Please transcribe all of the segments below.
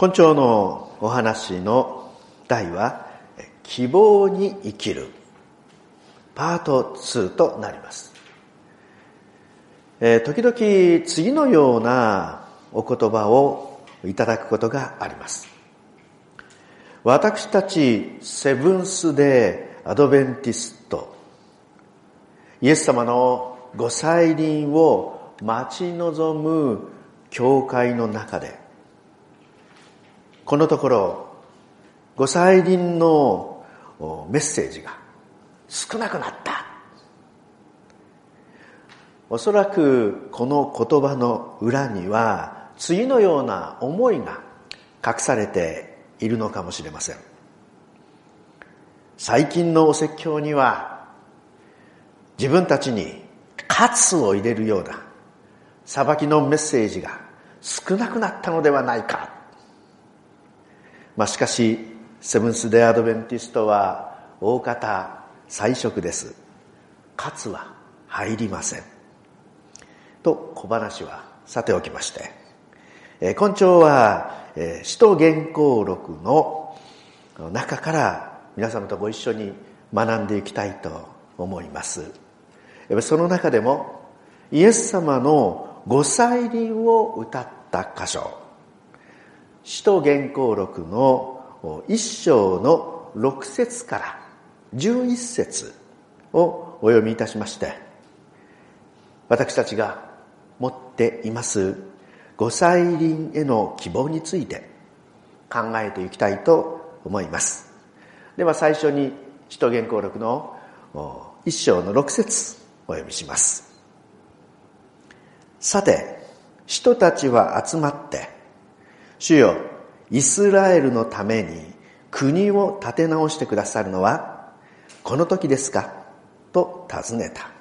今朝のお話の題は希望に生きるパート2となります。時々次のようなお言葉をいただくことがあります。私たちセブンスデーアドベンティスト、イエス様のご再臨を待ち望む教会の中で、このところご再臨のメッセージが少なくなった。おそらくこの言葉の裏には次のような思いが隠されているのかもしれません。最近のお説教には自分たちに喝を入れるような裁きのメッセージが少なくなったのではないか。しかしセブンス・デー・アドベンティストは大方菜食です。喝は入りませんと小話はさておきまして、今朝は使徒言行録の中から皆様とご一緒に学んでいきたいと思います。その中でもイエス様のご再臨を歌った箇所、使徒言行録の1章の6節から11節をお読みいたしまして、私たちが持っていますご再臨への希望について考えていきたいと思います。では最初に使徒言行録の1章の6節お読みします。さて、使徒たちは集まって、主よ、イスラエルのために国を立て直してくださるのはこの時ですかと尋ねた。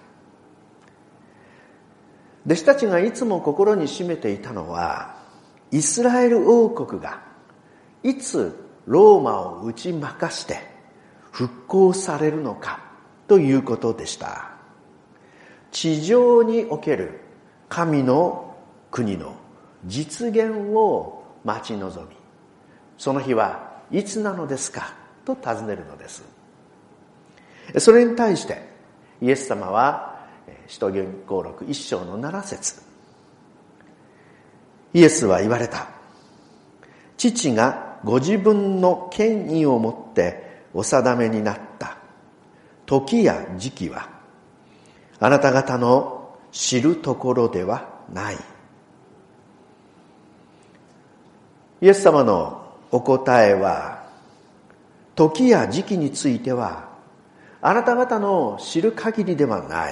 弟子たちがいつも心に秘めていたのは、イスラエル王国がいつローマを打ち負かして復興されるのかということでした。地上における神の国の実現を待ち望み、その日はいつなのですかと尋ねるのです。それに対してイエス様は使徒言行録1章の7節、イエスは言われた。父がご自分の権威をもってお定めになった時や時期はあなた方の知るところではない。イエス様のお答えは、時や時期についてはあなた方の知る限りではない。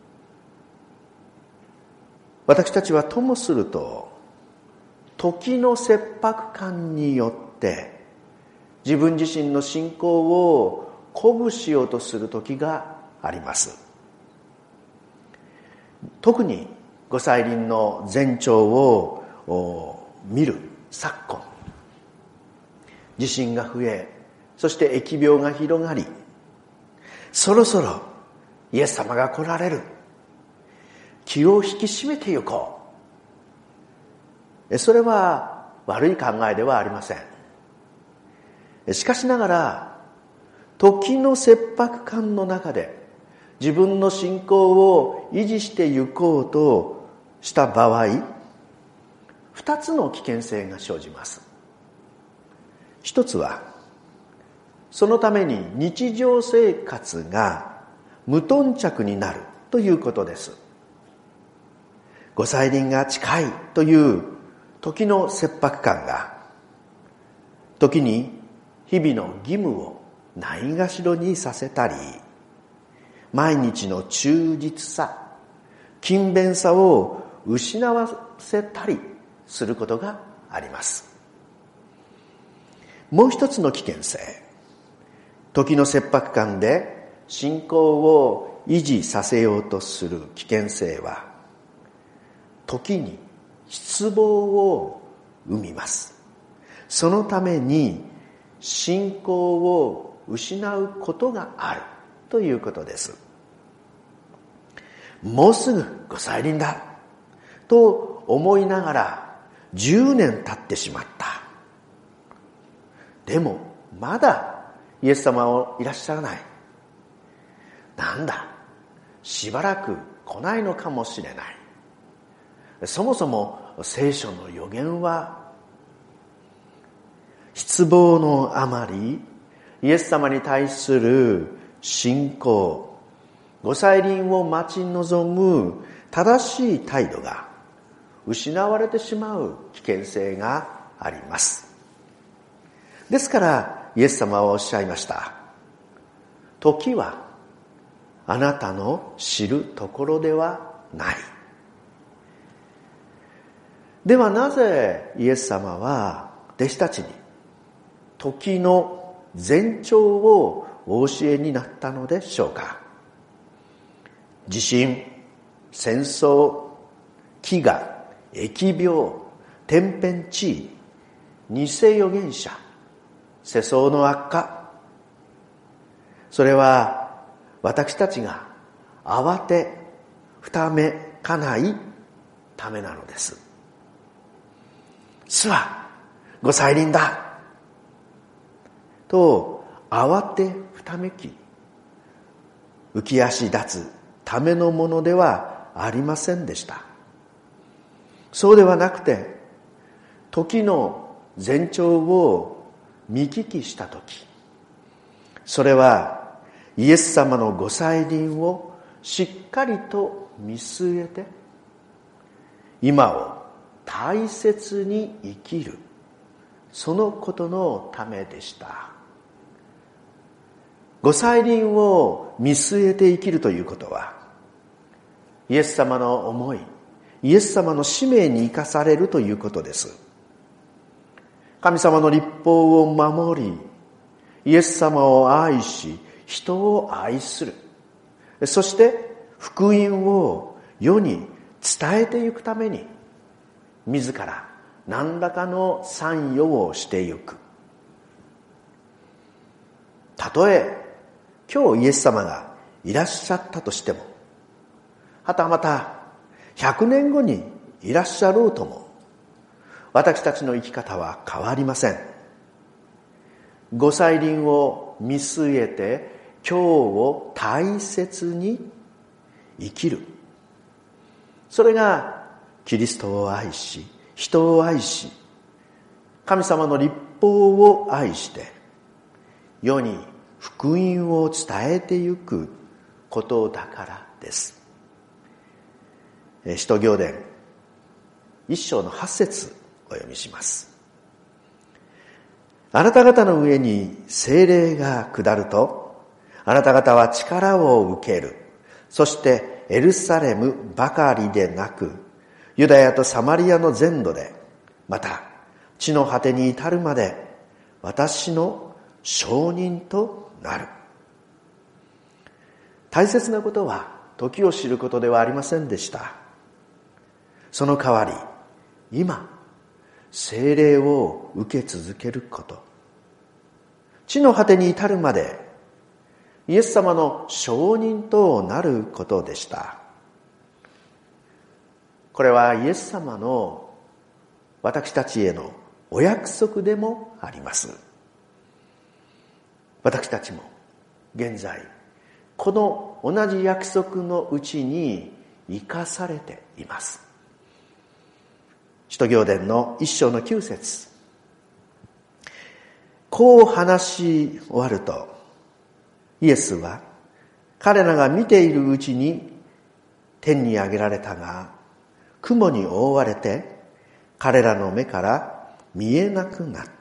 私たちはともすると時の切迫感によって自分自身の信仰を鼓舞しようとする時があります。特にご再臨の前兆を見る昨今、地震が増え、そして疫病が広がり、そろそろイエス様が来られる、気を引き締めてゆこう。それは悪い考えではありません。しかしながら時の切迫感の中で自分の信仰を維持してゆこうとした場合、二つの危険性が生じます。一つは、そのために日常生活が無頓着になるということです。ご再臨が近いという時の切迫感が、時に日々の義務をないがしろにさせたり、毎日の忠実さ、勤勉さを失わせたりすることがあります。もう一つの危険性、時の切迫感で信仰を維持させようとする危険性は、時に失望を生みます。そのために信仰を失うことがあるということです。もうすぐご再臨だと思いながら10年経ってしまった。 でもまだイエス様はいらっしゃらない。なんだ、しばらく来ないのかもしれない。そもそも聖書の預言は失望のあまり、イエス様に対する信仰、ご再臨を待ち望む正しい態度が失われてしまう危険性があります。ですからイエス様はおっしゃいました。時はあなたの知るところではない。ではなぜイエス様は弟子たちに時の前兆をお教えになったのでしょうか。地震、戦争、飢餓、疫病、天変地異、偽預言者、世相の悪化、それは私たちが慌てふためかないためなのです。主はご再臨だと慌てふためき浮き足立つためのものではありませんでした。そうではなくて、時の前兆を見聞きしたとき、それはイエス様のご再臨をしっかりと見据えて、今を大切に生きる、そのことのためでした。ご再臨を見据えて生きるということは、イエス様の思い、イエス様の使命に生かされるということです。神様の律法を守り、イエス様を愛し、人を愛する。そして福音を世に伝えていくために、自ら何らかの参与をしていく。たとえ今日イエス様がいらっしゃったとしても、はたまた100年後にいらっしゃろうとも、私たちの生き方は変わりません。ご再臨を見据えて今日を大切に生きる。それがキリストを愛し、人を愛し、神様の律法を愛して世に福音を伝えてゆくことだからです。使徒行伝1章の8節お読みします。あなた方の上に聖霊が下ると、あなた方は力を受ける。そしてエルサレムばかりでなく、ユダヤとサマリアの全土で、また地の果てに至るまで私の証人となる。大切なことは時を知ることではありませんでした。その代わり、今聖霊を受け続けること、地の果てに至るまでイエス様の証人となることでした。これはイエス様の私たちへのお約束でもあります。私たちも現在この同じ約束のうちに生かされています。使徒行伝の1章の9節、こう話し終わると、イエスは彼らが見ているうちに天に上げられたが、雲に覆われて彼らの目から見えなくなった。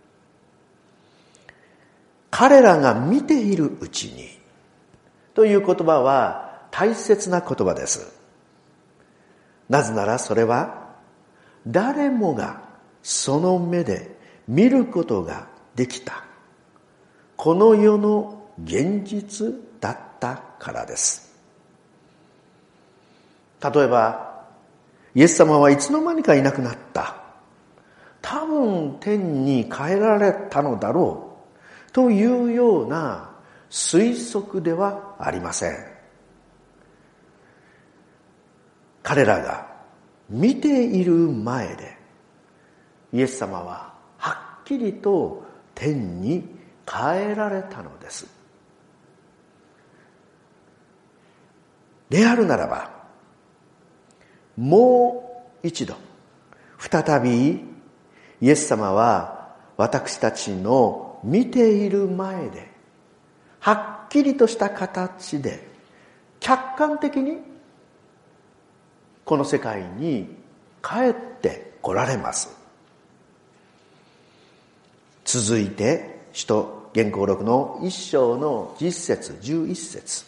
彼らが見ているうちにという言葉は大切な言葉です。なぜならそれは誰もがその目で見ることができたこの世の現実だったからです。例えばイエス様はいつの間にかいなくなった、多分天に帰られたのだろうというような推測ではありません。彼らが見ている前でイエス様ははっきりと天に帰られたのです。であるならば、もう一度再びイエス様は私たちの見ている前ではっきりとした形で客観的にこの世界に帰って来られます。続いて使徒言行録の1章の10節11節、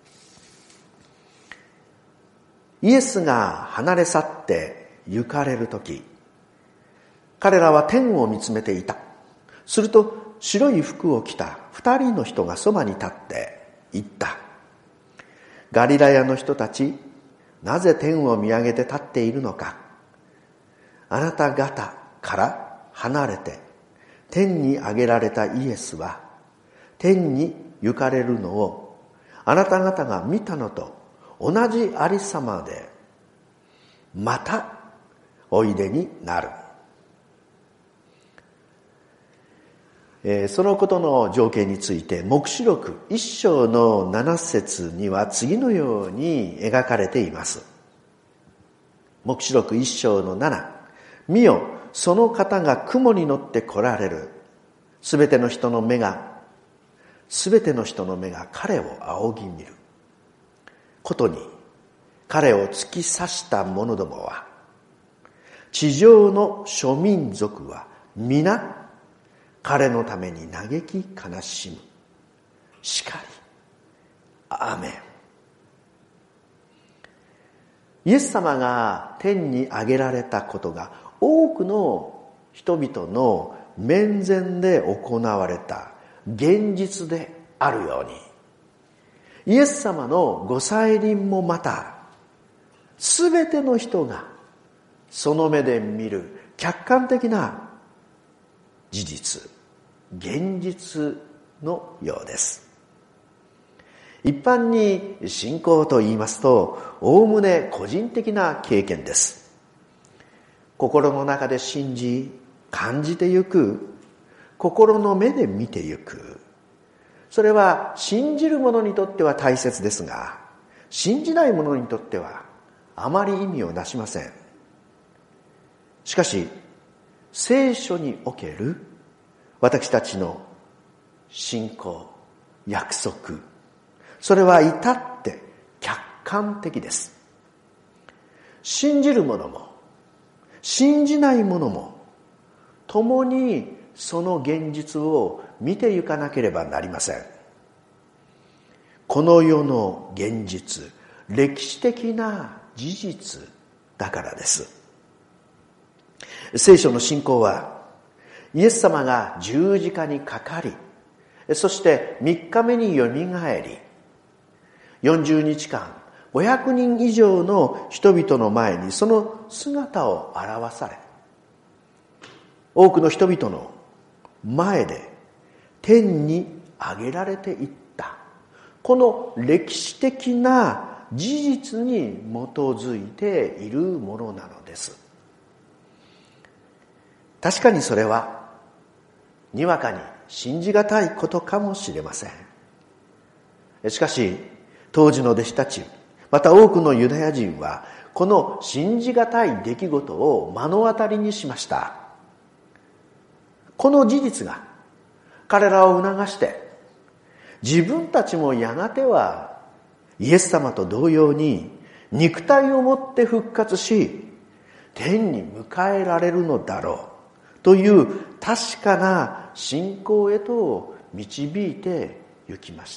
イエスが離れ去って行かれるとき、彼らは天を見つめていた。すると白い服を着た2人の人がそばに立って言った。ガリラヤの人たち、なぜ天を見上げて立っているのか。あなた方から離れて天に上げられたイエスは天に行かれるのをあなた方が見たのと同じありさまでまたおいでになる。そのことの条件について黙示録1章の7節には次のように描かれています。黙示録1章の7、見よ、その方が雲に乗って来られる。すべての人の目が彼を仰ぎ見ることに、彼を突き刺した者どもは、地上の諸民族は皆彼のために嘆き悲しむ。しかり、アーメン。イエス様が天に上げられたことが多くの人々の面前で行われた現実であるように、イエス様のご再臨もまたすべての人がその目で見る客観的な事実、現実のようです。一般に信仰と言いますと、おおむね個人的な経験です。心の中で信じ、感じてゆく、心の目で見てゆく。それは信じる者にとっては大切ですが、信じない者にとってはあまり意味をなしません。しかし、聖書における私たちの信仰、約束、それは至って客観的です。信じる者も信じない者も共にその現実を見てゆかなければなりません。この世の現実、歴史的な事実だからです。聖書の信仰はイエス様が十字架にかかり、そして3日目によみがえり、40日間500人以上の人々の前にその姿を現され、多くの人々の前で天に上げられていった、この歴史的な事実に基づいているものなのです。確かにそれはにわかに信じがたいことかもしれません。しかし当時の弟子たち、また多くのユダヤ人はこの信じがたい出来事を目の当たりにしました。この事実が彼らを促して自分たちもやがてはイエス様と同様に肉体をもって復活し天に迎えられるのだろうという確かな信仰へと導いて行きました。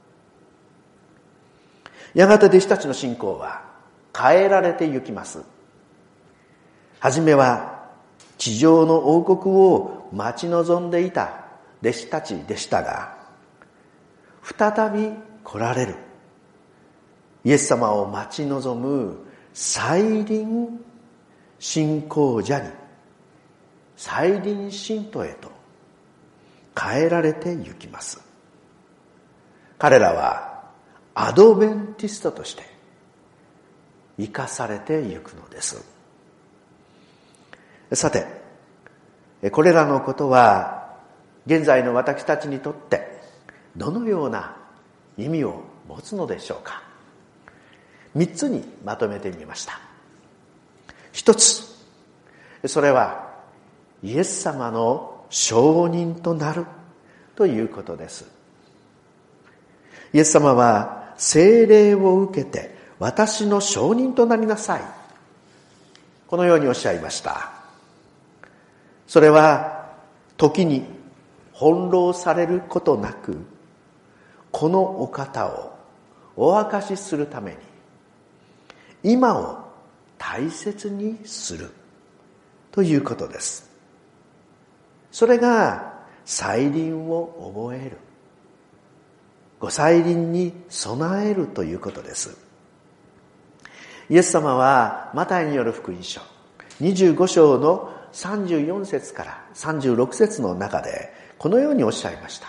やがて弟子たちの信仰は変えられて行きます。はじめは地上の王国を待ち望んでいた弟子たちでしたが、再び来られるイエス様を待ち望む再臨信仰者に、再臨信徒へと変えられて行きます。彼らはアドベンティストとして生かされて行くのです。さて、これらのことは現在の私たちにとってどのような意味を持つのでしょうか。3つにまとめてみました。1つ、それはイエス様の証人となるということです。イエス様は聖霊を受けて私の証人となりなさい、このようにおっしゃいました。それは時に翻弄されることなく、このお方をお明かしするために今を大切にするということです。それが再臨を覚える、ご再臨に備えるということです。イエス様はマタイによる福音書25章の34節から36節の中でこのようにおっしゃいました。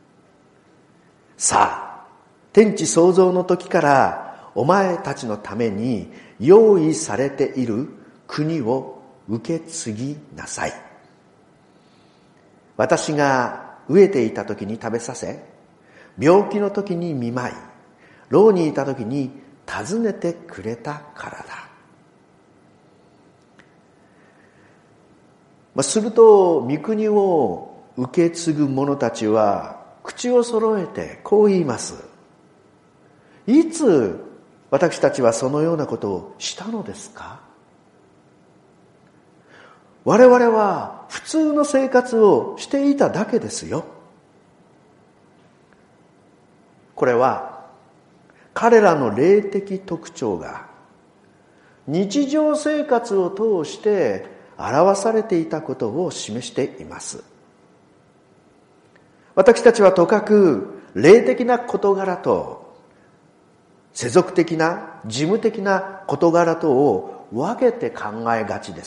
さあ、天地創造の時からお前たちのために用意されている国を受け継ぎなさい。私が飢えていた時に食べさせ、病気の時に見舞い、牢にいた時に訪ねてくれたからだ。すると御国を受け継ぐ者たちは口を揃えてこう言います。いつ私たちはそのようなことをしたのですか？我々は普通の生活をしていただけですよ。これは彼らの霊的特徴が日常生活を通して表されていたことを示しています。私たちはとかく霊的な事柄と世俗的な事務的な事柄とを分けて考えがちです。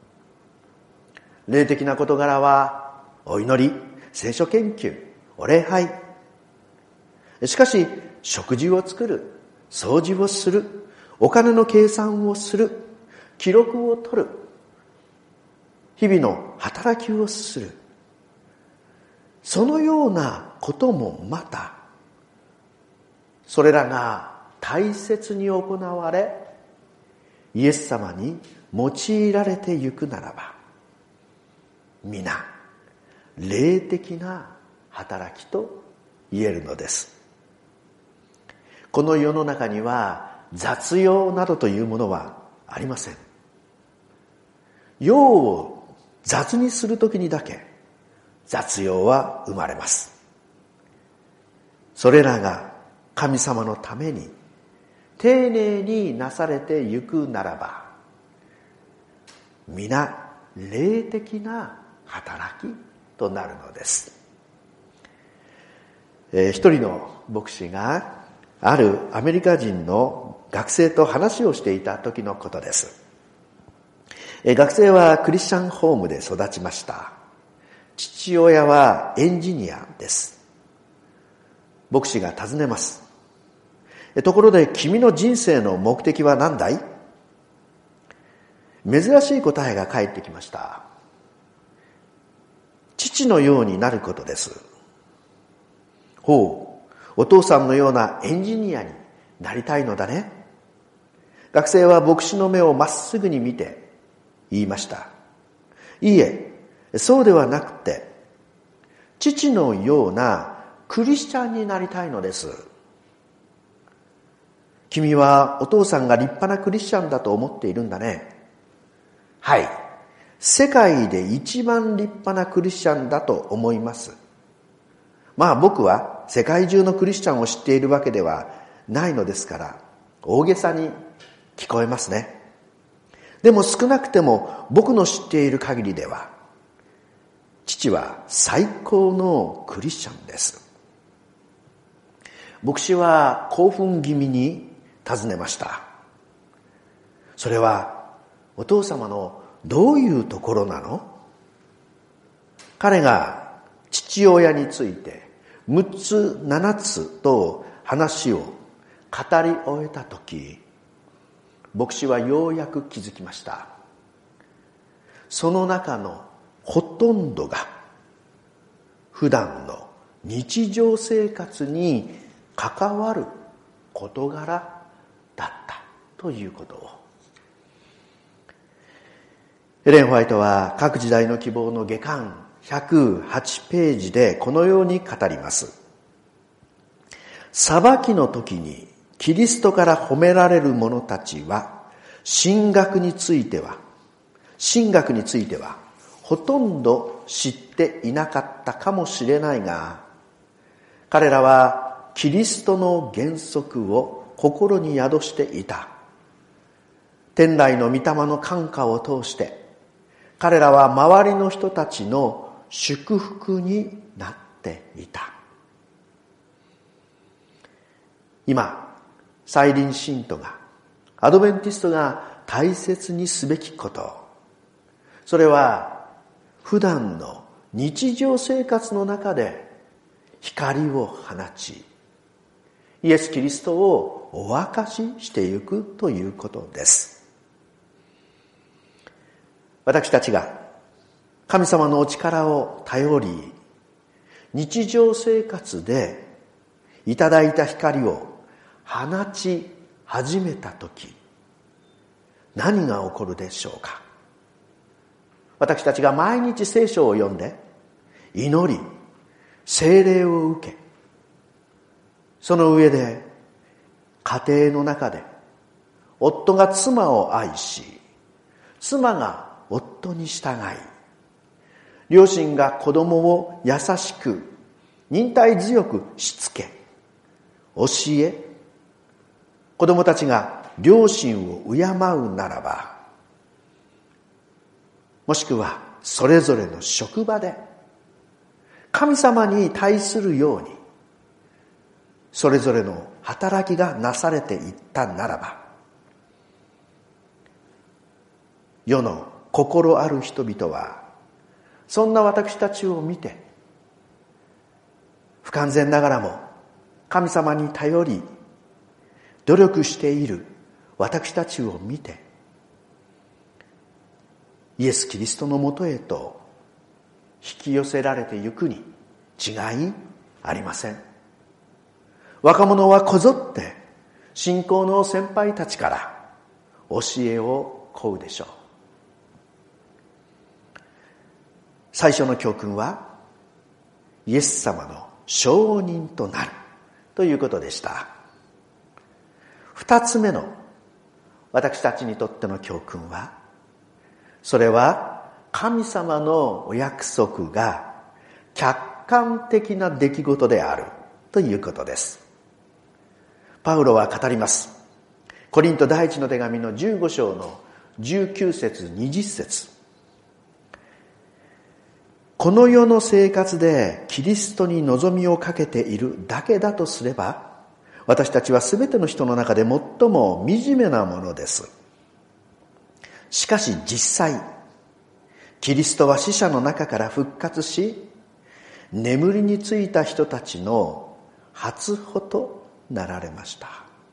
霊的な事柄はお祈り、聖書研究、お礼拝。しかし食事を作る、掃除をする、お金の計算をする、記録を取る、日々の働きをする、そのようなこともまたそれらが大切に行われイエス様に用いられてゆくならば、皆霊的な働きと言えるのです。この世の中には雑用などというものはありません。用を雑にするときにだけ雑用は生まれます。それらが神様のために丁寧になされてゆくならば、皆霊的な働きとなるのです。一人の牧師があるアメリカ人の学生と話をしていた時のことです。学生はクリスチャンホームで育ちました。父親はエンジニアです。牧師が尋ねます。ところで君の人生の目的は何だい？珍しい答えが返ってきました。父のようになることです。ほう、お父さんのようなエンジニアになりたいのだね。学生は牧師の目をまっすぐに見て言いました。いいえ、そうではなくて、父のようなクリスチャンになりたいのです。君はお父さんが立派なクリスチャンだと思っているんだね。はい、世界で一番立派なクリスチャンだと思います。まあ僕は世界中のクリスチャンを知っているわけではないのですから大げさに聞こえますね。でも少なくても僕の知っている限りでは父は最高のクリスチャンです。牧師は興奮気味に尋ねました。それはお父様のどういうところなの？彼が父親について6つ7つと話を語り終えたとき、牧師はようやく気づきました。その中のほとんどが普段の日常生活に関わる事柄だったということを、エレン・ホワイトは各時代の希望の下巻108ページでこのように語ります。裁きの時にキリストから褒められる者たちは、神学についてはほとんど知っていなかったかもしれないが、彼らはキリストの原則を心に宿していた。天来の御霊の感化を通して、彼らは周りの人たちの祝福になっていた。今、再臨信徒が、アドベンティストが大切にすべきこと、それは普段の日常生活の中で光を放ち、イエス・キリストをお明かししていくということです。私たちが神様のお力を頼り、日常生活でいただいた光を放ち始めたとき、何が起こるでしょうか。私たちが毎日聖書を読んで、祈り、聖霊を受け、その上で家庭の中で夫が妻を愛し、妻が夫に従い、両親が子供を優しく忍耐強くしつけ、教え、子供たちが両親を敬うならば、もしくはそれぞれの職場で神様に対するようにそれぞれの働きがなされていったならば、世の心ある人々はそんな私たちを見て、不完全ながらも神様に頼り努力している私たちを見て、イエス・キリストのもとへと引き寄せられてゆくに違いありません。若者はこぞって信仰の先輩たちから教えを請うでしょう。最初の教訓はイエス様の証人となるということでした。二つ目の私たちにとっての教訓は、それは神様のお約束が客観的な出来事であるということです。パウロは語ります。コリント第一の手紙の15章の19節20節。この世の生活でキリストに望みをかけているだけだとすれば、私たちはすべての人の中で最も惨めなものです。しかし実際、キリストは死者の中から復活し、眠りについた人たちの初歩となられました。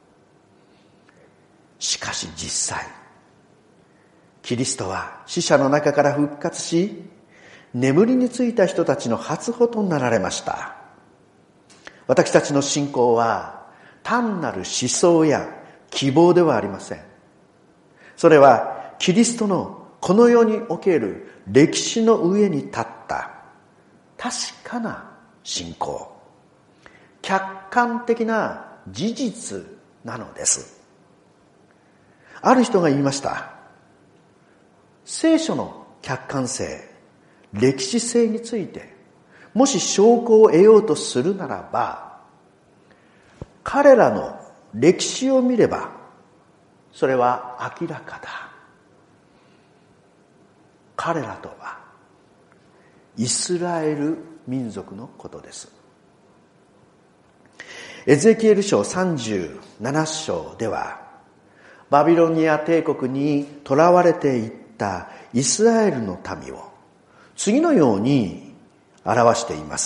しかし実際、キリストは死者の中から復活し、眠りについた人たちの初歩となられました。私たちの信仰は単なる思想や希望ではありません。それはキリストのこの世における歴史の上に立った確かな信仰、客観的な事実なのです。ある人が言いました。聖書の客観性、歴史性についてもし証拠を得ようとするならば、彼らの歴史を見ればそれは明らかだ。彼らとはイスラエル民族のことです。エゼキエル書37章では、バビロニア帝国に囚われていったイスラエルの民を次のように表しています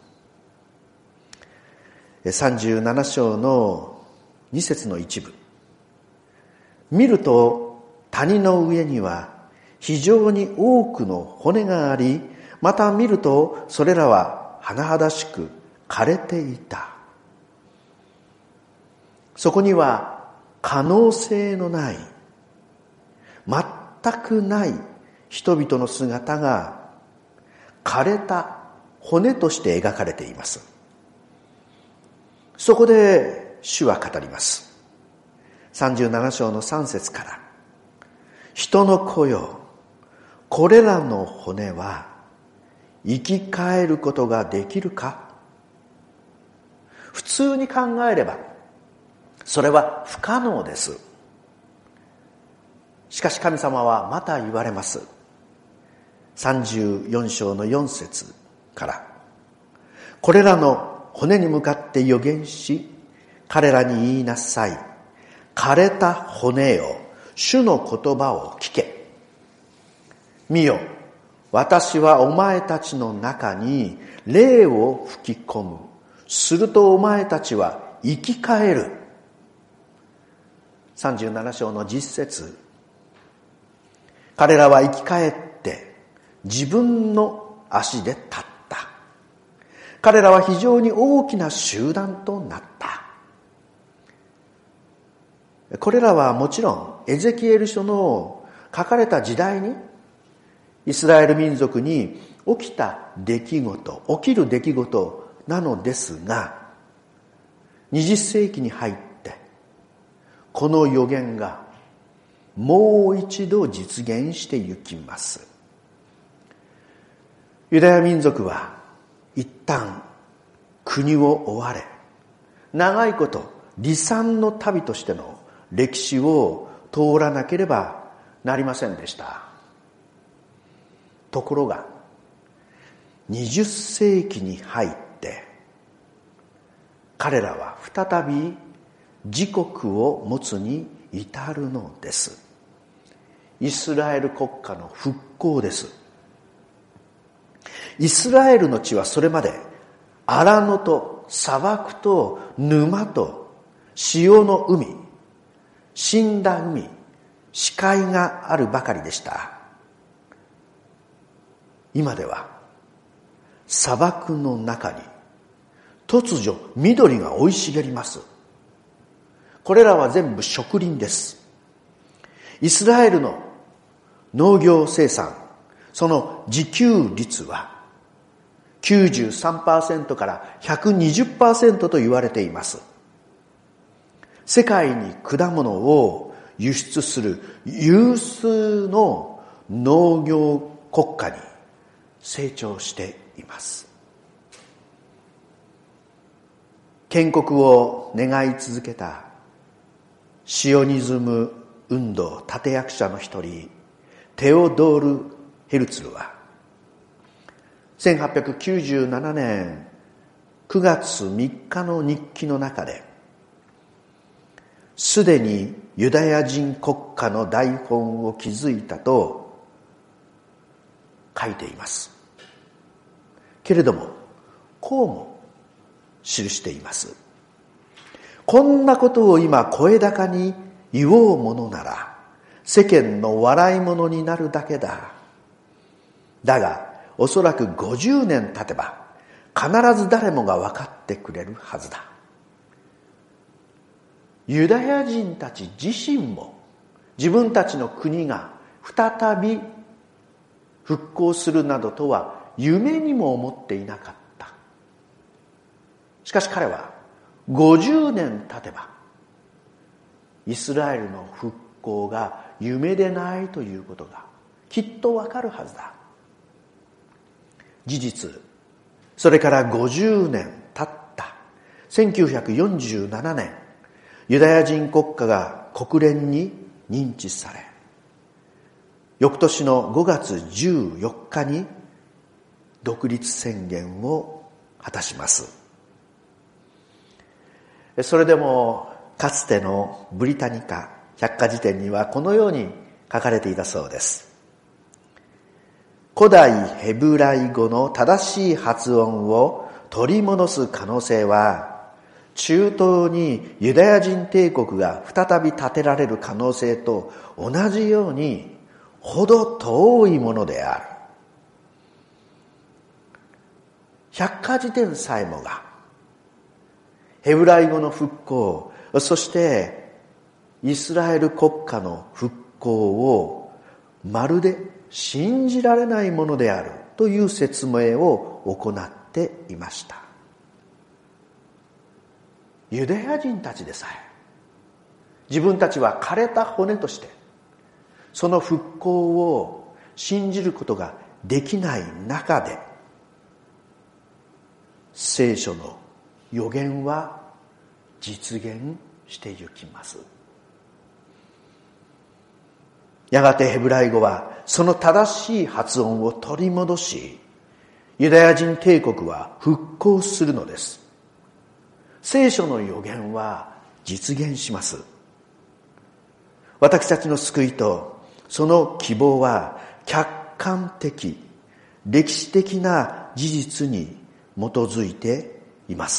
。37章の2節の一部。見ると谷の上には非常に多くの骨があり、また見るとそれらは甚だしく枯れていた。そこには可能性のない、全くない人々の姿が枯れた骨として描かれています。そこで主は語ります。37章の3節から、人の子よ、これらの骨は生き返ることができるか。普通に考えればそれは不可能です。しかし神様はまた言われます。34章の4節から、これらの骨に向かって預言し、彼らに言いなさい。枯れた骨よ、主の言葉を聞け。見よ、私はお前たちの中に霊を吹き込む。するとお前たちは生き返る。37章の10節、彼らは生き返って自分の足で立った。彼らは非常に大きな集団となった。これらはもちろんエゼキエル書の書かれた時代にイスラエル民族に起きた出来事、起きる出来事なのですが、20世紀に入ってこの予言がもう一度実現してゆきます。ユダヤ民族は一旦国を追われ、長いこと離散の旅としての歴史を通らなければなりませんでした。ところが20世紀に入って彼らは再び自国を持つに至るのです。イスラエル国家の復興です。イスラエルの地はそれまで荒野と砂漠と沼と潮の海、死んだ海、死海があるばかりでした。今では砂漠の中に突如緑が生い茂ります。これらは全部植林です。イスラエルの農業生産、その自給率は 93% から 120% と言われています。世界に果物を輸出する有数の農業国家に成長しています。建国を願い続けたシオニズム運動立役者の一人、テオドール・ヘルツルは1897年9月3日の日記の中で、すでにユダヤ人国家の台本を築いたと書いています。けれどもこうも記しています。こんなことを今声高に言おうものなら世間の笑い物になるだけだ。だがおそらく50年経てば必ず誰もが分かってくれるはずだ。ユダヤ人たち自身も自分たちの国が再び復興するなどとは夢にも思っていなかった。しかし彼は50年経てばイスラエルの復興が夢でないということがきっとわかるはずだ。事実、それから50年経った1947年、ユダヤ人国家が国連に認知され、翌年の5月14日に独立宣言を果たします。それでもかつてのブリタニカ百科事典にはこのように書かれていたそうです。古代ヘブライ語の正しい発音を取り戻す可能性は、中東にユダヤ人帝国が再び建てられる可能性と同じようにほど遠いものである。 百科事典さえもがヘブライ語の復興、そしてイスラエル国家の復興をまるで信じられないものであるという説明を行っていました。ユダヤ人たちでさえ自分たちは枯れた骨としてその復興を信じることができない中で、聖書の予言は実現してゆきます。やがてヘブライ語はその正しい発音を取り戻し、ユダヤ人帝国は復興するのです。聖書の予言は実現します。私たちの救いとその希望は客観的、歴史的な事実に基づいています。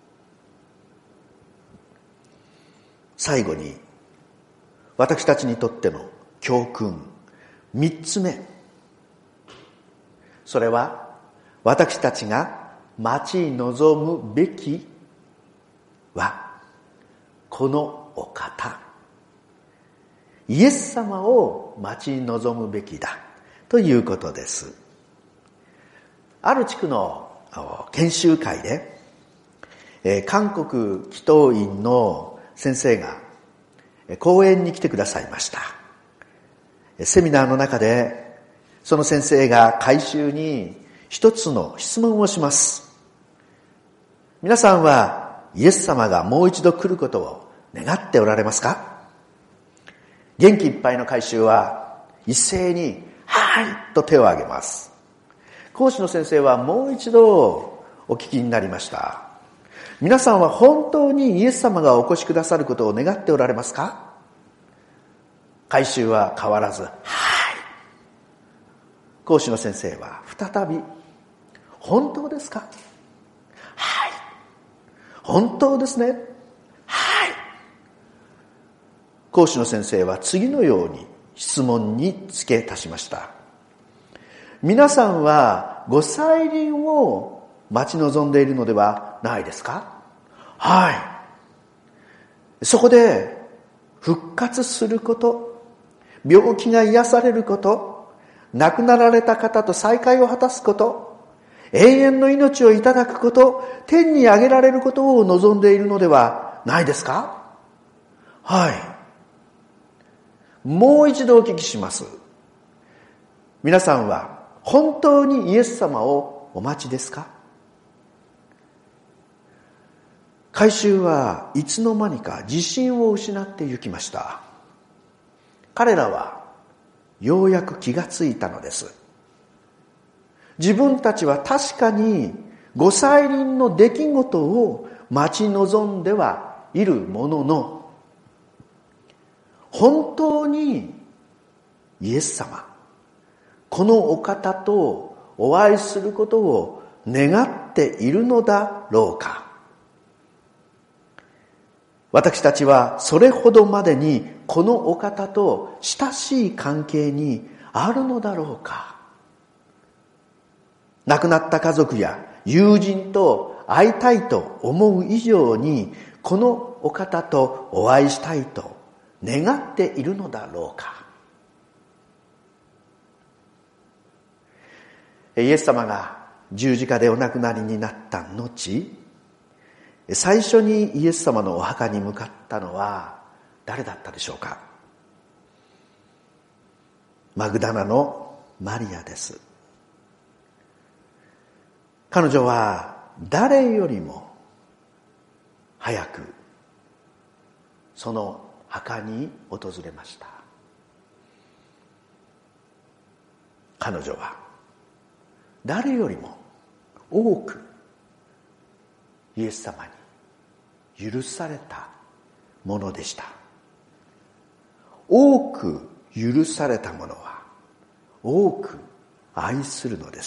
最後に、私たちにとっての教訓3つ目、それは私たちが待ち望むべきはこのお方、イエス様を待ち望むべきだということです。ある地区の研修会で、韓国祈祷院の先生が講演に来てくださいました。セミナーの中でその先生が改修に一つの質問をします。皆さんはイエス様がもう一度来ることを願っておられますか？元気いっぱいの改修は一斉にはいと手を挙げます。講師の先生はもう一度お聞きになりました。皆さんは本当にイエス様がお越しくださることを願っておられますか？改修は変わらずはい。講師の先生は再び本当ですか？はい。本当ですね。はい。講師の先生は次のように質問に付け足しました。皆さんはご再臨を待ち望んでいるのではないですか？はい。そこで復活すること、病気が癒されること、亡くなられた方と再会を果たすこと、永遠の命をいただくこと、天に上げられることを望んでいるのではないですか？はい。もう一度お聞きします。皆さんは本当にイエス様をお待ちですか？改修はいつの間にか自信を失ってゆきました。彼らはようやく気がついたのです。自分たちは確かにご再臨の出来事を待ち望んではいるものの、本当にイエス様、このお方とお会いすることを願っているのだろうか。私たちはそれほどまでにこのお方と親しい関係にあるのだろうか。亡くなった家族や友人と会いたいと思う以上に、このお方とお会いしたいと願っているのだろうか。イエス様が十字架でお亡くなりになった後、最初にイエス様のお墓に向かったのは誰だったでしょうか？マグダラのマリアです。彼女は誰よりも早くその墓に訪れました。彼女は誰よりも多くイエス様に許されたものでした。多く許されたものは多く愛するのです。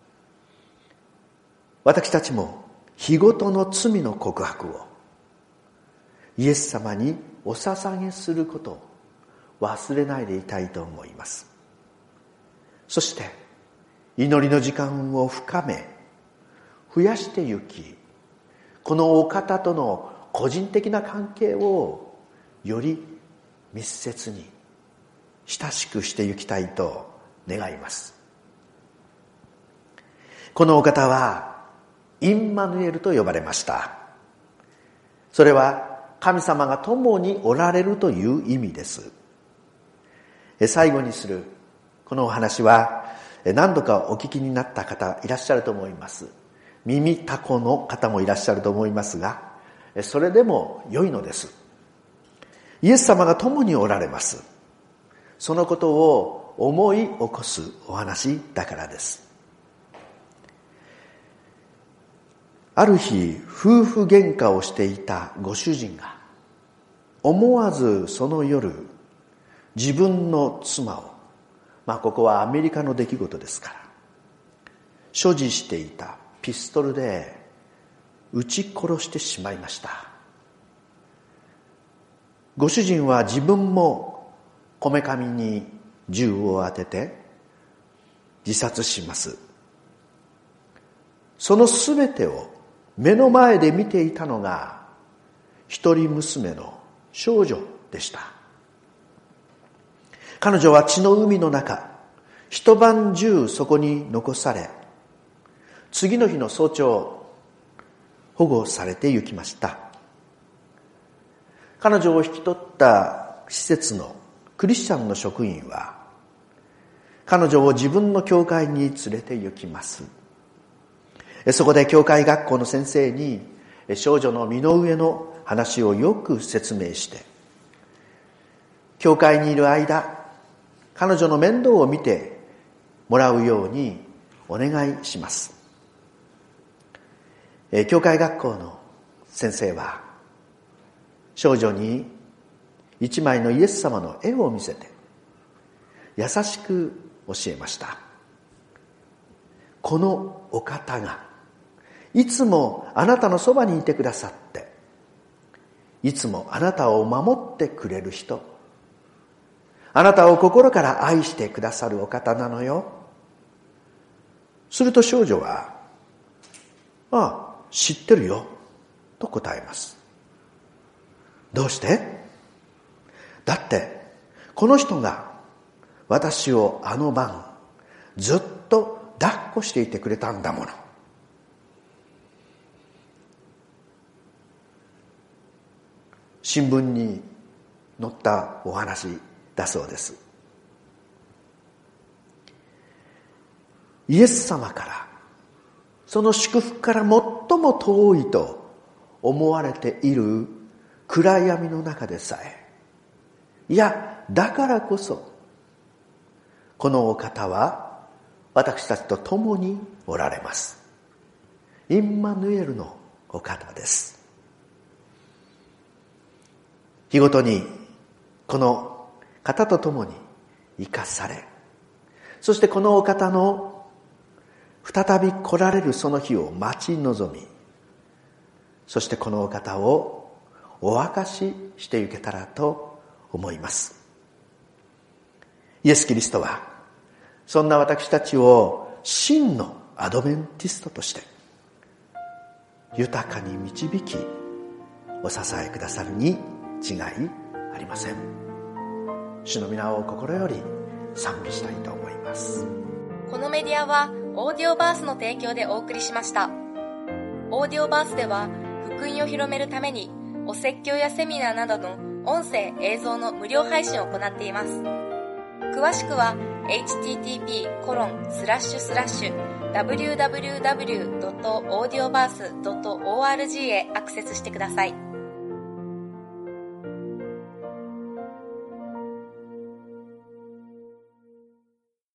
私たちも日ごとの罪の告白をイエス様にお捧げすることを忘れないでいたいと思います。そして祈りの時間を深め、 増やしてゆき、このお方との個人的な関係をより密接に親しくしてゆきたいと願います。このお方はインマヌエルと呼ばれました。それは神様が共におられるという意味です。最後にするこのお話は何度かお聞きになった方いらっしゃると思います。耳たこの方もいらっしゃると思いますが、それでも良いのです。イエス様が共におられます。そのことを思い起こすお話だからです。ある日、夫婦喧嘩をしていたご主人が思わずその夜、自分の妻を、ここはアメリカの出来事ですから、所持していたピストルで撃ち殺してしまいました。ご主人は自分もこめかみに銃を当てて自殺します。そのすべてを目の前で見ていたのが一人娘の少女でした。彼女は血の海の中、一晩中そこに残され、次の日の早朝、保護されて行きました。彼女を引き取った施設のクリスチャンの職員は、彼女を自分の教会に連れて行きます。そこで教会学校の先生に少女の身の上の話をよく説明して、教会にいる間、彼女の面倒を見てもらうようにお願いします。教会学校の先生は少女に一枚のイエス様の絵を見せて優しく教えました。このお方がいつもあなたのそばにいてくださって、いつもあなたを守ってくれる人、あなたを心から愛してくださるお方なのよ。すると少女は、知ってるよと答えます。どうして？だってこの人が私をあの晩ずっと抱っこしていてくれたんだもの。新聞に載ったお話だそうです。イエス様からその祝福から最も遠いと思われている暗闇の中でさえ、いやだからこそこのお方は私たちと共におられます。インマヌエルのお方です。日ごとにこの方と共に生かされ、そしてこのお方の再び来られるその日を待ち望み、そしてこのお方をお明かししていけたらと思います。イエス・キリストはそんな私たちを真のアドベンティストとして豊かに導きお支えくださるに違いありません。主の皆を心より賛美したいと思います。 このメディアはオーディオバースの提供でお送りしました。オーディオバースでは福音を広めるためにお説教やセミナーなどの音声映像の無料配信を行っています。詳しくは http://www.audioverse.org へアクセスしてください。